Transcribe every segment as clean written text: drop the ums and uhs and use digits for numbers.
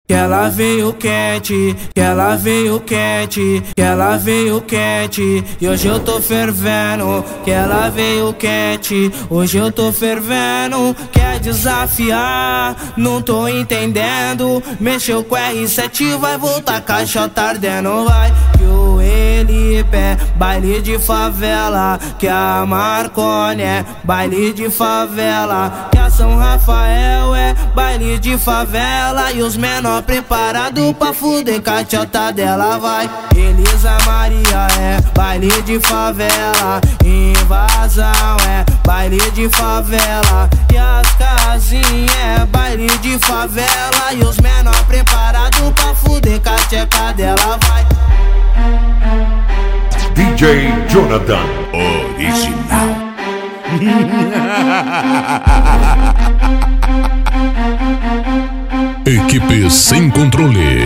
Que ela veio quente, que ela veio quente, que ela veio quente, e hoje eu tô fervendo. Que ela veio quente, hoje eu tô fervendo. Quer desafiar, não tô entendendo. Mexeu com R7, vai voltar caixota ardendo. Vai que o Elipe é baile de favela, que a Marconi é baile de favela, que a São Rafael é baile de favela, e os menor preparado pra fuder caixota dela. Vai Elisa Maria é baile de favela, Invasão é baile de favela, e as casinhas é baile de favela, e os menor preparado pra fuder caixota dela. Vai DJ Jonathan Original. Equipe sem controle.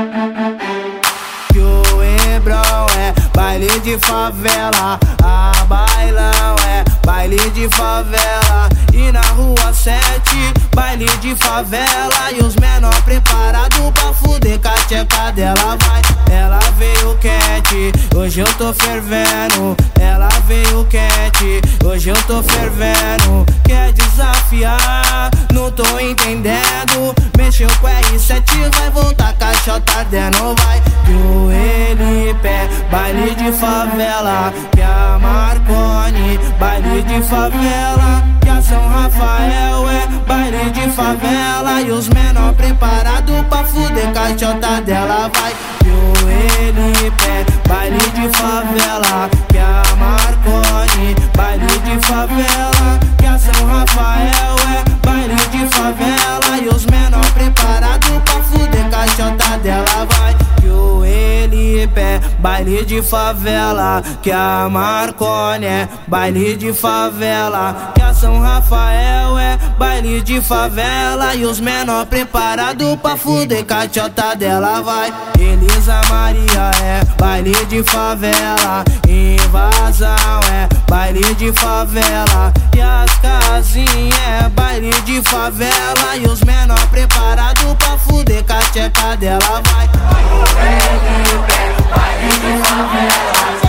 Que o Hebrão é baile de favela, a Bailão é baile de favela, e na rua 7 baile de favela, e os menor preparado pra fuder cacheca dela. Vai, ela veio quente, hoje eu tô fervendo. Ela veio quente, hoje eu tô fervendo. Quer desafiar, não tô entendendo. Mexeu com R7, vai voltar caixota ardendo. Vai que o Elipe é baile de favela, que a Marconi baile de favela, que a São Rafael é baile de favela, e os menor preparado pra fuder caixota dela. Vai que o Elipe é baile de favela, que a Marconi baile de favela, que a São Rafael é baile de favela, e os menor preparado pra fuder caixota dela. Vai que o Elipe é baile de favela, que a Marconi é baile de favela, que a São Rafael é baile de favela, e os menor preparado pra fuder caixota dela. Vai Elisa Maria é baile de favela, Invasão é baile de favela, e as casinhas é baile de favela, e os menor preparado pra fuder cacheca dela. Vai o Elipe é baile de favela.